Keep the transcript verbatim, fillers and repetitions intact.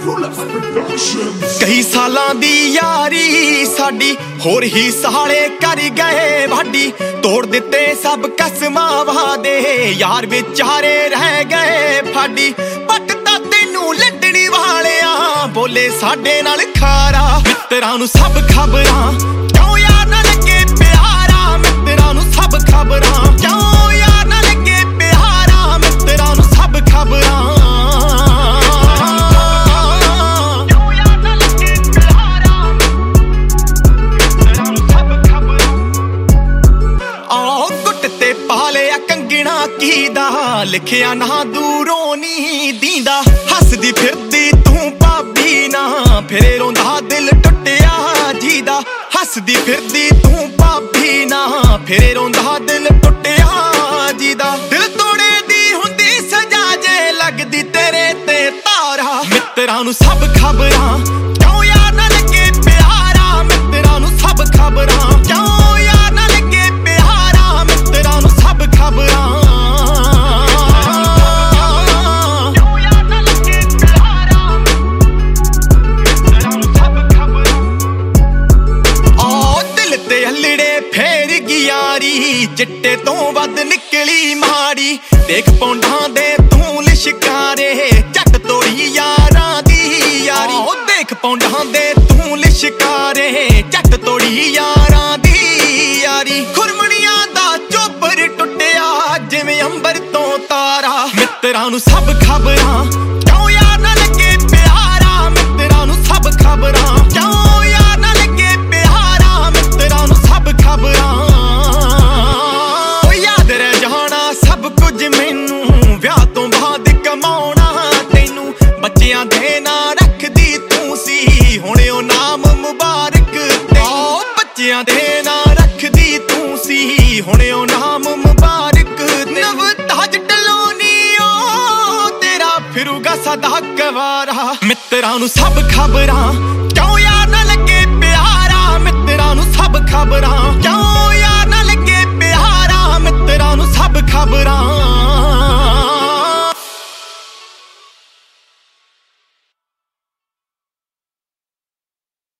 कई सालां दी यारी साडी होर ही साले कर गए वाडी तोड़ दिते सब कसमां वादे यार बेचारे रह गए फाडी पटता तेनू लड्डणी वालिया बोले साडे नाल खारा मित्रां नू सब खबरां क्यों यार ना लगे प्यारा मित्रां नू सब खबरां क्यों यार ना लगे प्यारा मित्रां नू सब खबरां लिखिया ना दूरों नी दींदा हसदी फिरदी तू भाभी ना फिरे रोंदा दिल टुटिया जीदा हसदी फिरदी तू भाभी ना फिरे रोंदा दिल टुटिया जीदा दिल तोड़े दी हुंदी सजा जे लगदी तेरे ते तारा मित्रां नू सब खबरां क्यों यार ना लगे प्यारा मित्रां नू सब खबरां क्यों यार ना लगे प्यारा मित्रां नू सब खबरां चिट्टे तो वध निकली माड़ी देख पौंडा दे तू लिशकारे जट तोड़ी यारां दी यारी ओ देख पौंडा दे तू लिशकारे जट तोड़ी यारां दी यारी खुरमणियां दा चोपर टुटिया जिवें अंबर तो तारा मित्रां नू सब खबरां क्यों यार ना लगे प्यारा मित्रां नू सब खबरां क्यों यार ना लगे प्यारा मित्रां नू सब खबरां दे ना रखदी तू सी हुणे ओ नाम मुबारक नव ताज टलोनी ओ तेरा फिरूगा सदा गवारा मित्रां नू सब खबरां क्यों यार ना लगे प्यारा मित्रां नू सब खबरां।